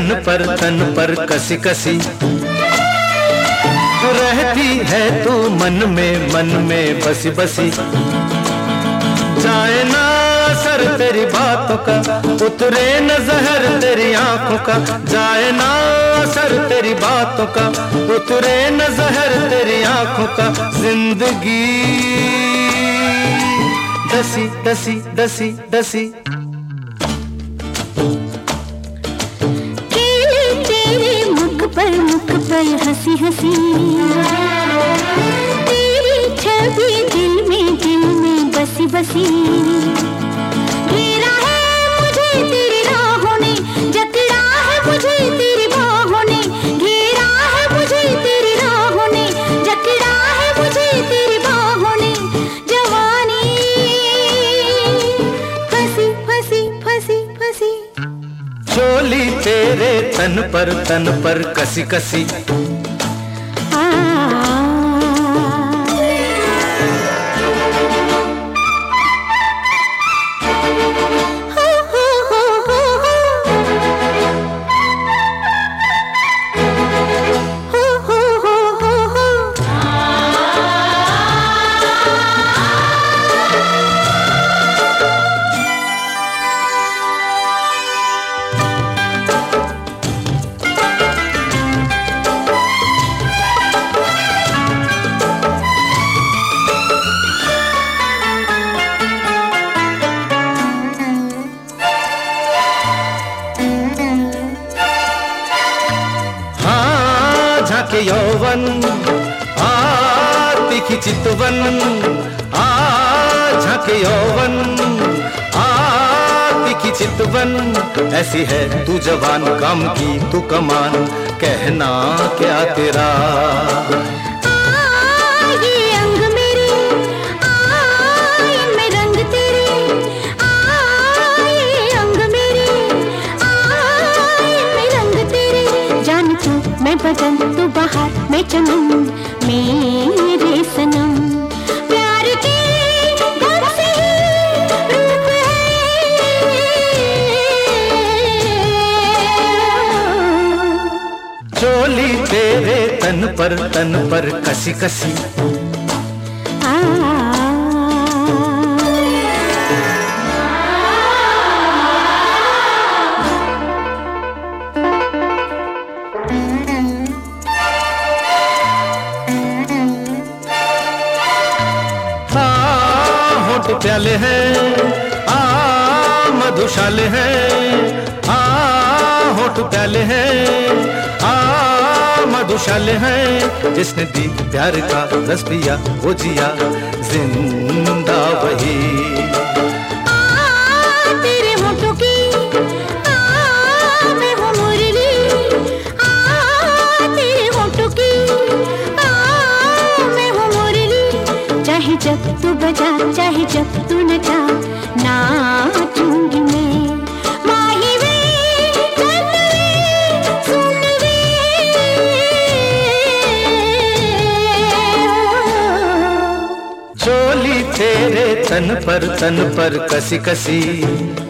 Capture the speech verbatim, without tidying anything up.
तन पर तन पर कसी कसी रहती है तू मन में मन में बसी बसी। जाए ना असर तेरी बातों का, उतरे न जहर तेरी आंखों का। जाए ना असर तेरी बातों का, उतरे न जहर तेरी आंखों का। जिंदगी डसी डसी डसी डसी। केले तेरे मुख पर मुख पर हंसी हंसी, तेरी छवि दिल में दिल में बसी बसी। घेरा है मुझे तेरी राहों ने, जकड़ा है मुझे तेरी बाहों ने। घेरा है मुझे तेरी राहों ने, जकड़ा है मुझे तेरी बाहों ने। जवानी फंसी फंसी फंसी फंसी। चोली तेरे तन पर तन पर कसी कसी। के यौवन आ तीखी चितवन, आ झाके यौवन आ तीखी चितवन। ऐसी है तू जवान काम की तू कमान, कहना क्या तेरा। मैं बदन तू बाहर मैं चमन, मेरे सनम प्यार के घर से रूप है। चोली तेरे तन पर तन पर कसी कसी। प्याले हैं आ मधुशाले हैं, आ होठ प्याले हैं आ मधुशाले हैं। जिसने दी प्यार का रस पिया वो जिया जिंदा वही। तेरे होठों की आ मैं हूँ मुरली, आ तेरे होठों की आ मैं हूँ मुरली। चाहे जब तू बजा चाहे जब तू नचा, नाचूंगी मैं माही वे चल वे सुन वे। चोली तेरे तन पर तन पर कसी कसी।